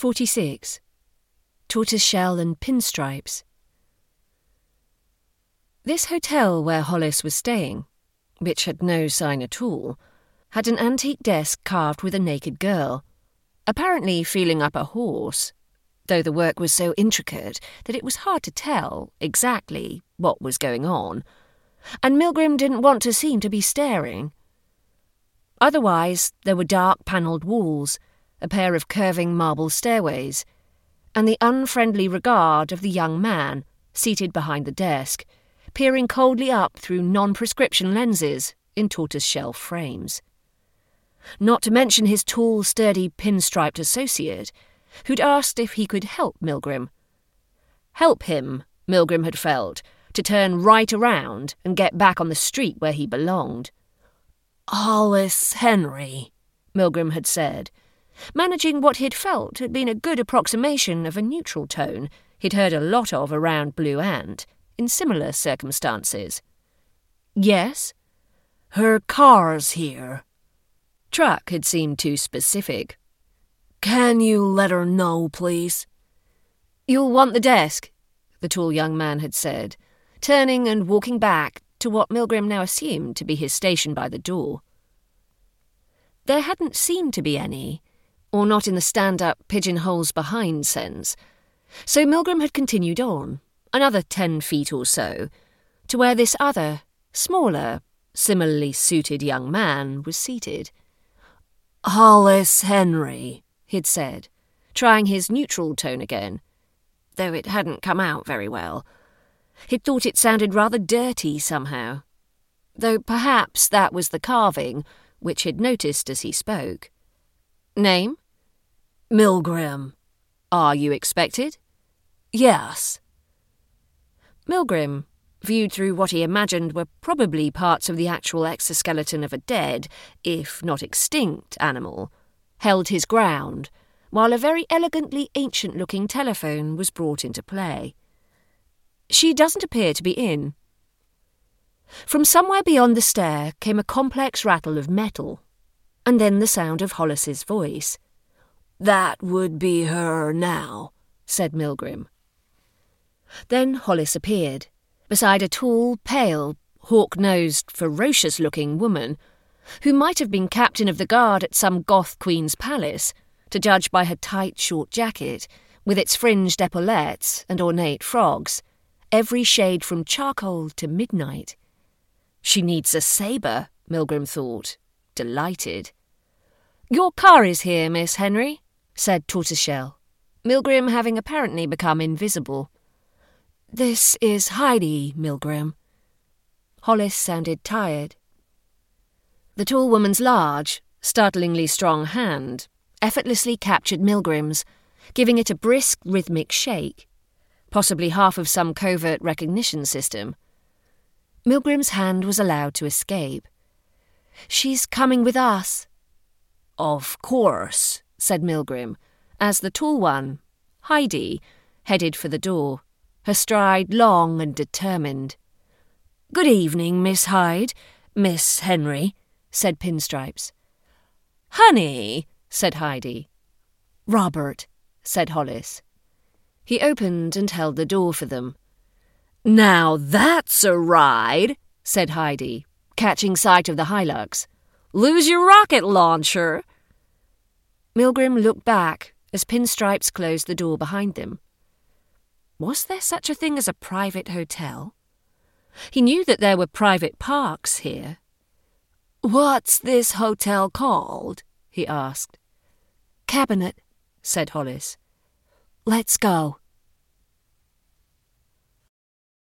46. Tortoiseshell and Pinstripes. This hotel where Hollis was staying, which had no sign at all, had an antique desk carved with a naked girl, apparently feeling up a horse, though the work was so intricate that it was hard to tell exactly what was going on, and Milgrim didn't want to seem to be staring. Otherwise, there were dark panelled walls, a pair of curving marble stairways, and the unfriendly regard of the young man seated behind the desk, peering coldly up through non-prescription lenses in tortoiseshell frames. Not to mention his tall, sturdy, pinstriped associate, who'd asked if he could help Milgrim. Help him, Milgrim had felt, to turn right around and get back on the street where he belonged. "Hollis Henry," Milgrim had said, managing what he'd felt had been a good approximation of a neutral tone he'd heard a lot of around Blue Ant in similar circumstances. "Yes?" "Her car's here." Truck had seemed too specific. "Can you let her know, please?" "You'll want the desk," the tall young man had said, turning and walking back to what Milgrim now assumed to be his station by the door. There hadn't seemed to be any, or not in the stand-up pigeonholes behind sense, so Milgrim had continued on, another 10 feet or so, to where this other, smaller, similarly suited young man was seated. "Hollis Henry," he'd said, trying his neutral tone again, though it hadn't come out very well. He'd thought it sounded rather dirty somehow, though perhaps that was the carving, which he'd noticed as he spoke. "Name?" "Milgrim." "Are you expected?" "Yes." Milgrim, viewed through what he imagined were probably parts of the actual exoskeleton of a dead, if not extinct, animal, held his ground, while a very elegantly ancient-looking telephone was brought into play. "She doesn't appear to be in." From somewhere beyond the stair came a complex rattle of metal, and then the sound of Hollis's voice. "That would be her now," said Milgrim. Then Hollis appeared, beside a tall, pale, hawk-nosed, ferocious-looking woman, who might have been captain of the guard at some Goth queen's palace, to judge by her tight, short jacket, with its fringed epaulettes and ornate frogs, every shade from charcoal to midnight. She needs a sabre, Milgrim thought, delighted. "Your car is here, Miss Henry," said Tortoiseshell, Milgrim having apparently become invisible. "This is Heidi, Milgrim." Hollis sounded tired. The tall woman's large, startlingly strong hand effortlessly captured Milgrim's, giving it a brisk, rhythmic shake, possibly half of some covert recognition system. Milgrim's hand was allowed to escape. "She's coming with us." "Of course," said Milgrim, as the tall one, Heidi, headed for the door, her stride long and determined. "Good evening, Miss Hyde, Miss Henry," said Pinstripes. "Honey," said Heidi. "Robert," said Hollis. He opened and held the door for them. "Now that's a ride," said Heidi, catching sight of the Hilux. "Lose your rocket launcher." Milgrim looked back as Pinstripes closed the door behind them. Was there such a thing as a private hotel? He knew that there were private parks here. "What's this hotel called?" he asked. "Cabinet," said Hollis. "Let's go."